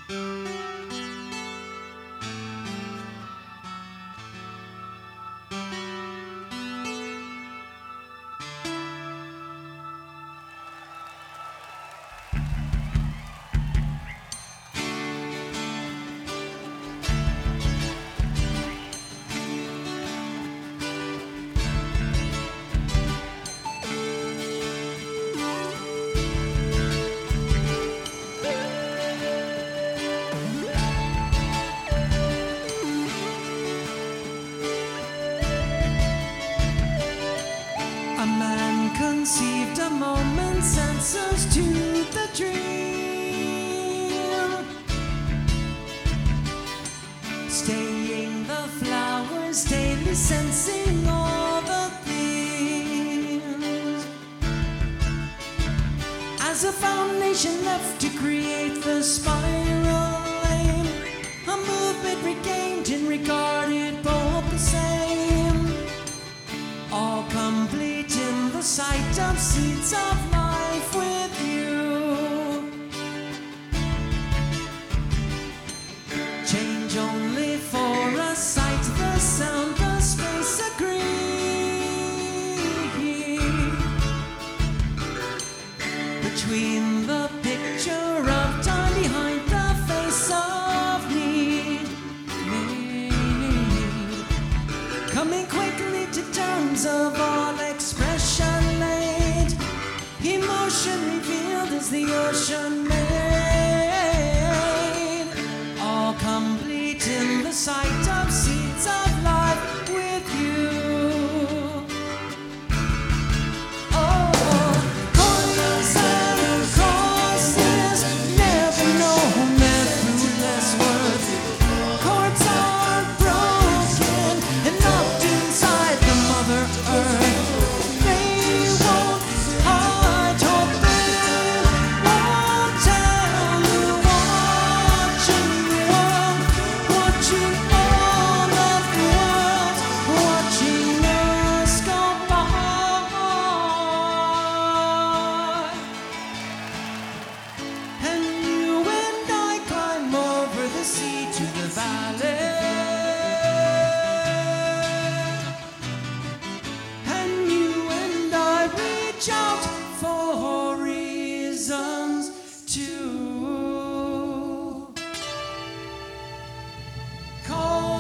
A man conceived a moment's answers to the dream, staying the flowers daily, sensing all the themes, as a foundation left to create the spiral lane, a movement regained and regarded both the same, all complete in the sight of seeds of life with you. Change only for a sight, the sound, the space agree. Between the picture of time behind the face of need, coming quickly to terms of all expression laid, emotion revealed as the ocean made, all complete in the sight of seeds of life with you. Oh, coils and crosses, never known their fruitless worth. Chords are broken and locked inside the Mother Earth. They won't hide or they won't tell you. Watching all of the world, watching us go by. And you and I climb over the sea to the valley. And you and I reach out for reasons to call.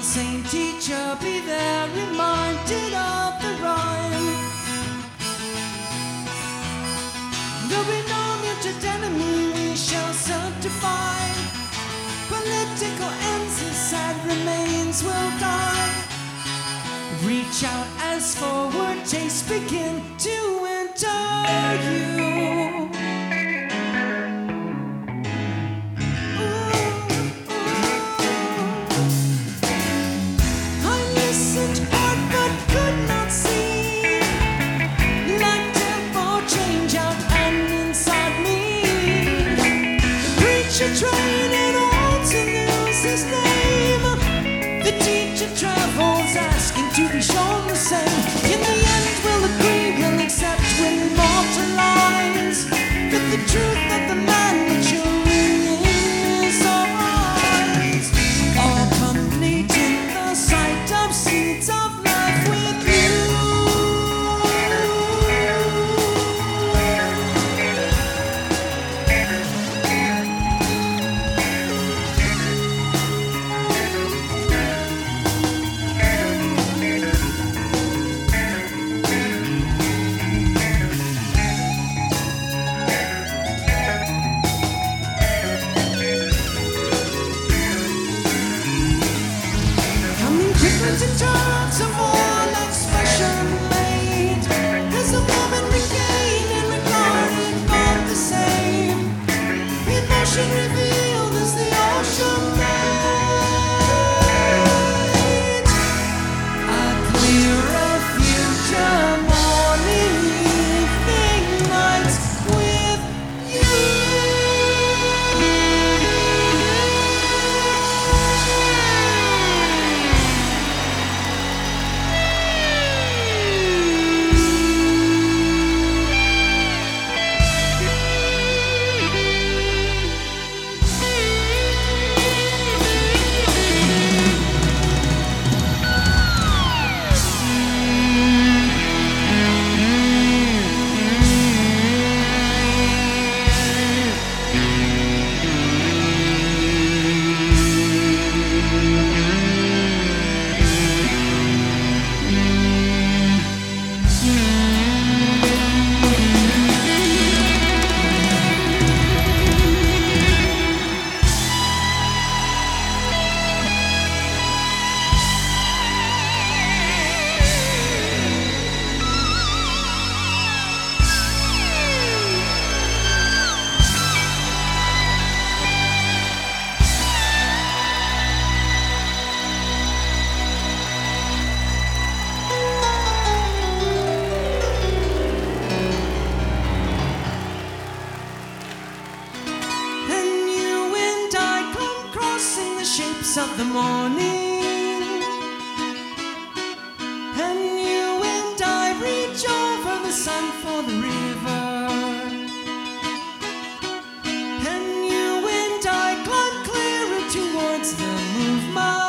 same teacher be there, reminded of the rhyme. There'll be no mutual enemy, we shall certify. Political ends, his sad remains will die. Reach out as forward tastes begin to enter you. I listened hard but could not see. Like tempo change out and inside me. The preacher tried it all to lose his name. The teacher travels asking to be shown the same. In the end we'll agree, we'll accept, we'll immortalize. But the truth of the man which you're reading is our eyes. All complete in the sight of seeds of life with you. To turn some more expression made. As a woman regained and regarded both the same. Emotion revealed as the ocean made. A clearer future, morning, evening, nights with you. Of the morning, and you and I reach over the sun for the river, and you and I climb clearer towards the movement.